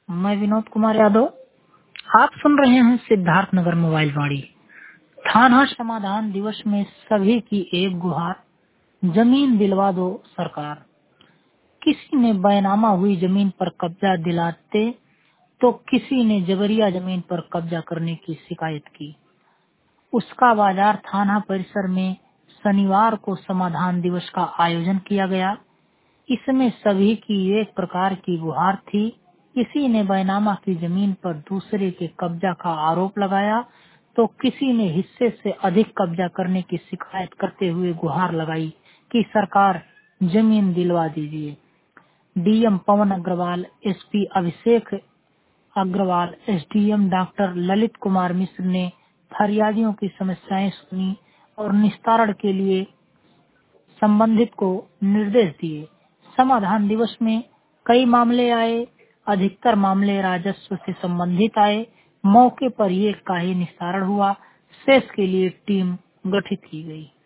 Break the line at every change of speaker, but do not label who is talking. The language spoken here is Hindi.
मैं विनोद कुमार यादव। आप सुन रहे हैं सिद्धार्थ नगर मोबाइल वाणी। थाना समाधान दिवस में सभी की एक गुहार, जमीन दिलवा दो सरकार। किसी ने बैनामा हुई जमीन पर कब्जा दिलाते तो किसी ने जबरिया जमीन पर कब्जा करने की शिकायत की। उसका बाजार थाना परिसर में शनिवार को समाधान दिवस का आयोजन किया गया। इसमें सभी की एक प्रकार की गुहार थी। किसी ने बैनामा की जमीन पर दूसरे के कब्जा का आरोप लगाया तो किसी ने हिस्से से अधिक कब्जा करने की शिकायत करते हुए गुहार लगाई कि सरकार जमीन दिलवा दीजिए। DM Pawan Agarwal, SP Abhishek Agarwal, SDM doctor Lalit Kumar Mishra ने फरियादियों की समस्याएं सुनी और निस्तारण के लिए संबंधित को निर्देश दिए। समाधान दिवस में कई मामले आए। अधिकतर मामले राजस्व से संबंधित आए। मौके पर ही का ही निस्तारण हुआ। शेष के लिए टीम गठित की गई।